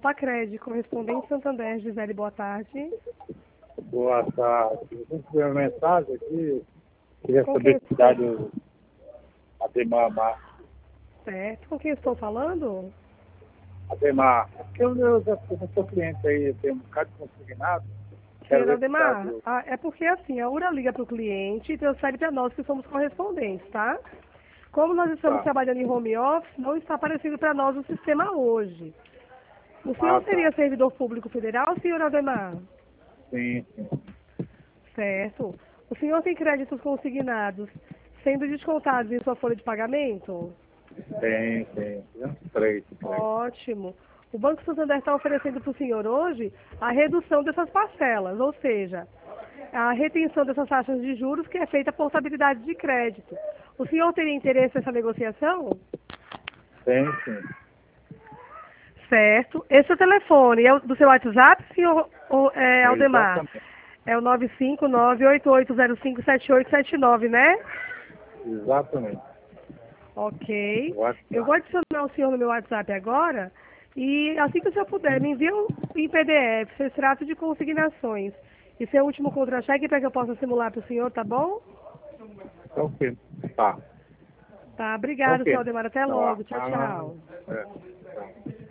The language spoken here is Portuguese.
Copacred, correspondente Santander, Gisele, boa tarde. Boa tarde. Eu recebi uma mensagem aqui, queria Com saber quem? se cidade o Ademar Marques. Certo, com quem estou falando? Ademar, eu sou cliente aí, eu tenho um bocado de consignado, quero Senhor ver se Ademar, cidade é porque assim, a URA liga para o cliente e transfere para nós que somos correspondentes, tá? Como nós estamos tá. trabalhando em home office, não está aparecendo para nós o sistema hoje. O Ah, senhor seria tá. servidor público federal, senhor Ademar? Sim. Certo. O senhor tem créditos consignados sendo descontados em sua folha de pagamento? Tem. Três. Ótimo. O Banco Santander está oferecendo para o senhor hoje a redução dessas parcelas, ou seja, a retenção dessas taxas de juros que é feita por estabilidade de crédito. O senhor teria interesse nessa negociação? Tem, sim. Certo. Esse é o telefone. É do seu WhatsApp, senhor Aldemar? Exatamente. É o 95988057879, né? Exatamente. Ok. Eu WhatsApp. vou adicionar o senhor no meu WhatsApp agora e assim que o senhor puder, me envia em PDF, seu extrato de consignações e seu último contra-cheque para que eu possa simular para o senhor, tá bom? Ok. Tá. Tá, obrigado, senhor Ok. Aldemar. Até Então, logo. Tchau, tchau. tá.